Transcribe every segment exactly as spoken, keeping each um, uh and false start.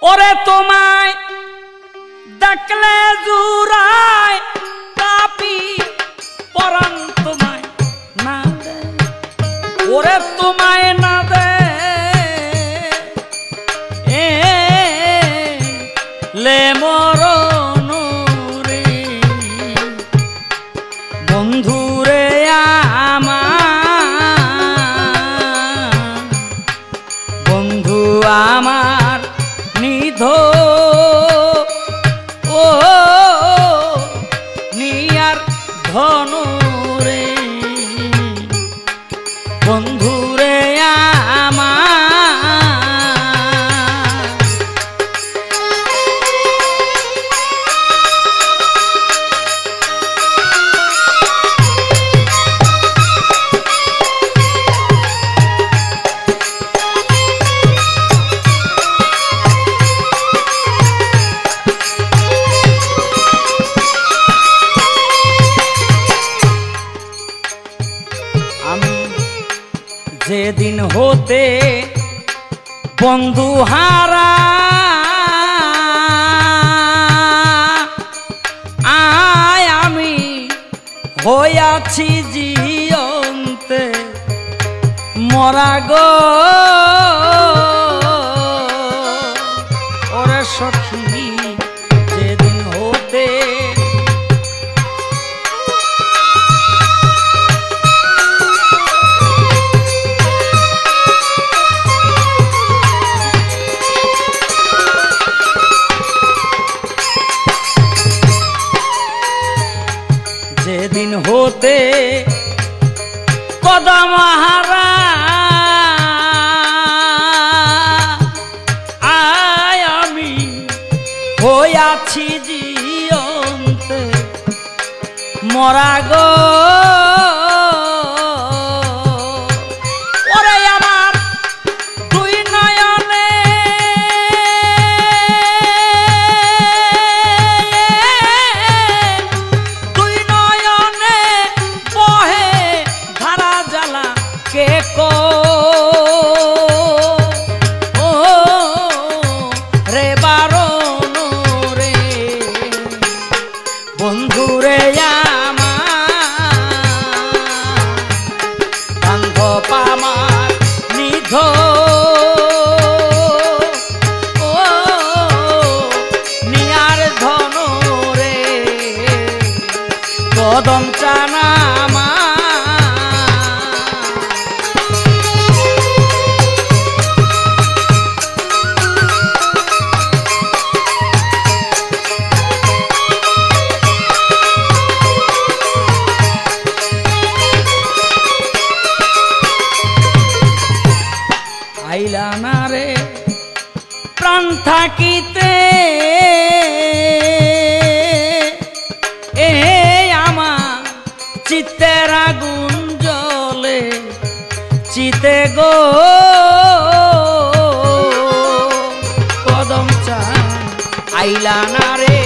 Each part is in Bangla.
ওরে তোমায় দেখলে জুরায় কাপি পরাণ তোমায় না দে ওরে তোমায় না দে এ লে মরণ রে বন্ধুরে আমার বন্ধু আমার নিধো ও নিয়ার ধনু রে বন্ধুরে আমার যেদিন হতে বন্ধু হারা আয় আমি হইয়াছি জিয়ন্তে মরা গো ওরে সখী যেদিন হতে যেদিন হতে কদম হারা আয় আমি হইয়াছি জিয়ন্তে মরা গো ওরে আমার দুই নয়নে কে কো ও রে বারণ রে বন্ধুরে আমার বান্ধব আমার নিধো ও নিয়ার ধনু রে কদম চানা আইলা না রে প্রাণ থাকিতে এ আমার চিত্তের আগুন জ্বলে চিতে গো কদম চান আইলা না রে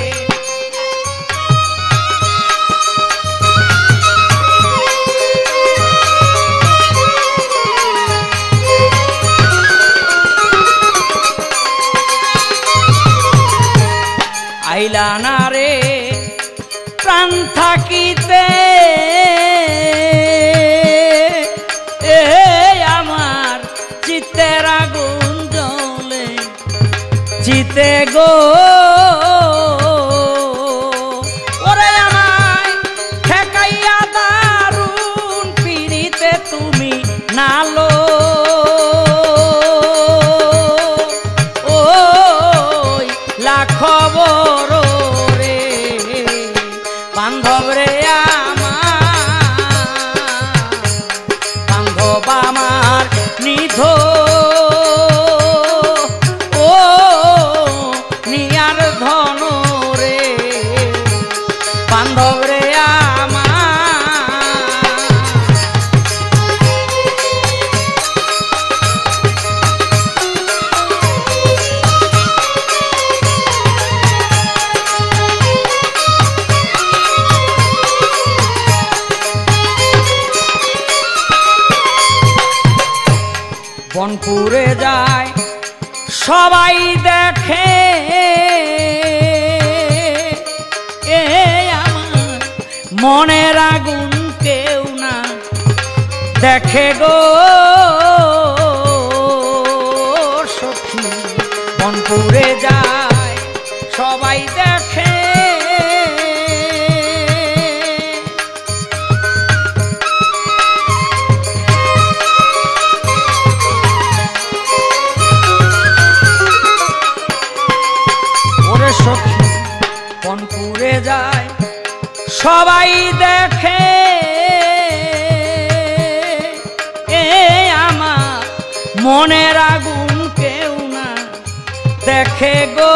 আইলা না রে প্রাণ থাকিতে এ আমার চিত্তের আগুন জ্বলে চিতে গো ওরে আমায় ঠেকাইয়া দারুণ পিড়িতে তুমি নালো ওই লাখ বড় রে বান্ধব রে আমার বান্ধব আমার নিধো ও নিয়ার ধনু রে বান্ধব রে বনপুরে যায় সবাই দেখে এ আমার মনের আগুন কেউ না দেখে গো সখী মন পুড়ে যায় সবাই দেখে ওরে সখী মন পুড়ে যায় সবাই দেখে এ আমার মনের আগুন কেউ না দেখে গো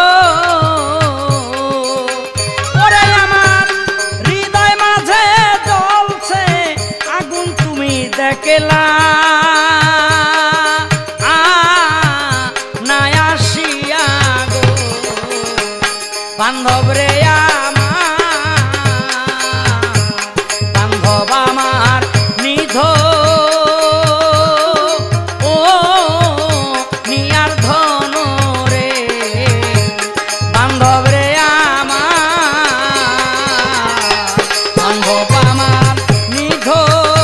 ওরে আমার হৃদয় মাঝে জ্বলছে আগুন তুমি দেখলা না আসিয়া গো বান্ধব রে আমার নিধো ও নিয়ার ধন রে বান্ধব রে আমার বান্ধব আমার নিধো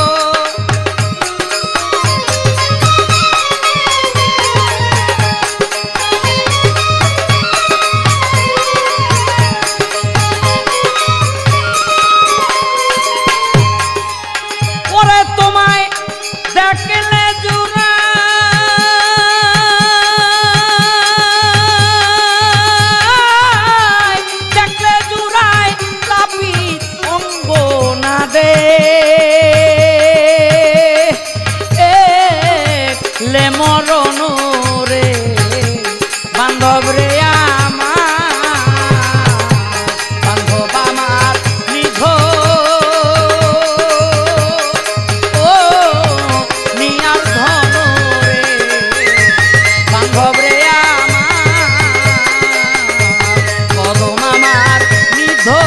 মরণ রে বান্ধব রে আমার বান্ধব আমার নিধো ও নিয়ার ধন রে বান্ধব রে আমার কদম আমার নিধো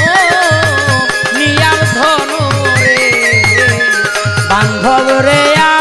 বান্ধব রে।